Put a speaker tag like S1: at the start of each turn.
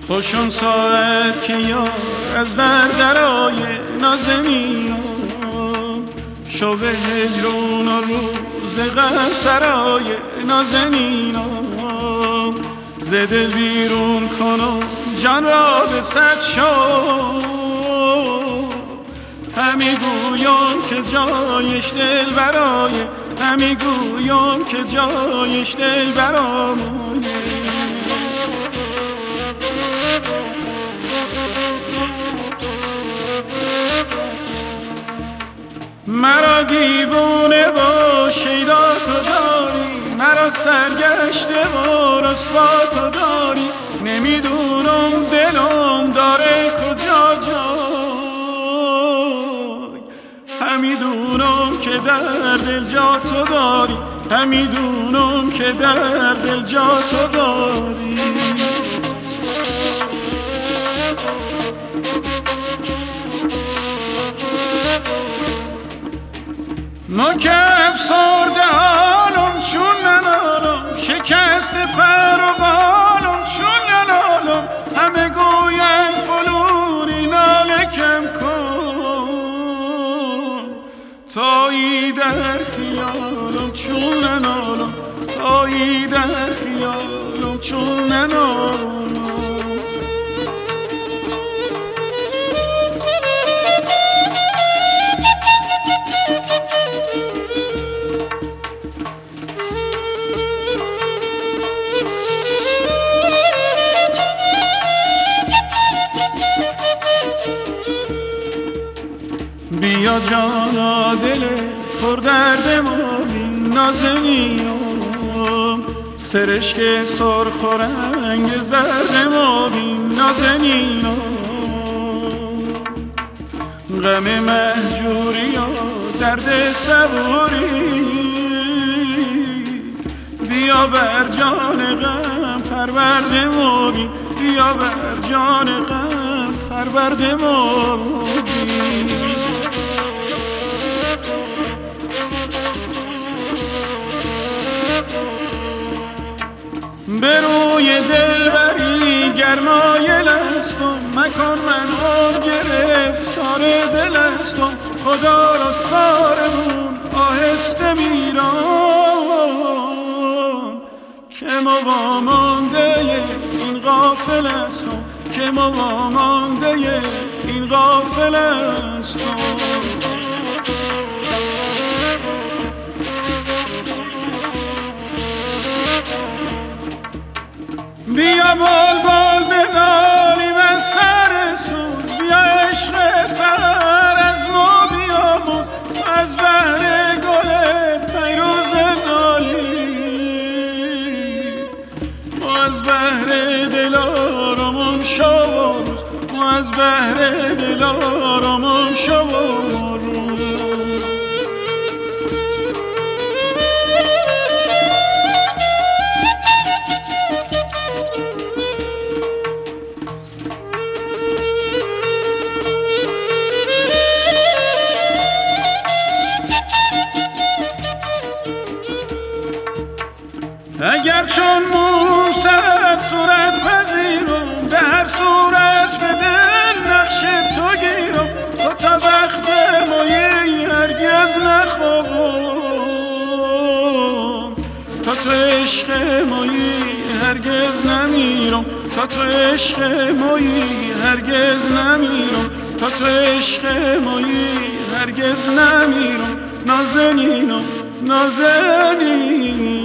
S1: خوشون ساعت که یار از درای نازنینم شب هجرون و روز غم سرای نازنینم ز دل بیرون کنم جان را به صد شو همی گویم که جایش دل برای همی گویم که جایش دل برای مرا دیوونه با شیدا تو داری مرا سرگشته و رسوا تو داری نمیدونم دلم داره کجا جای همیدونم که در دل جا تو داری همیدونم که در دل جا تو داری ما که افسرده حالم چون ننالم شکست پر و بالم چون ننالم همه گوین فلونی ناله کم کن تایی در خیالم چون ننالم تایی در خیالم چون ننالم بیا جانا دل پر درد ما بین نازنینم سرشک سرخ و رنگ زرد ما بین نازنینم غم مهجوری و درد صبوری بیا بر جان غم پرورد ما بین بیا بر جان غم پرورد ما بین به روی دلبری گرمایل هستم مکن من هم گرفتار دل هستم خدا را سارمون آهسته میرم که ما وامانده این غافل هستم که ما وامانده این غافل هستم بیا بال بال بنالیم از سر سوز بیا عشق سر از ما بیاموز از بهر گل پیروز نالی ما از بهر دل آرامم شوارز ما از بهر دل آرامم شوارز اگر چون موسیقی صورت پذیرم به هر صورت به دل نقش تو گیرم تو تا وقت مایی هرگز نخوابم تا تو عشق مایی هرگز نمیرم تا تو عشق مایی هرگز نمیرم تا تو عشق مایی هرگز نمیرم نازنینم نازنینم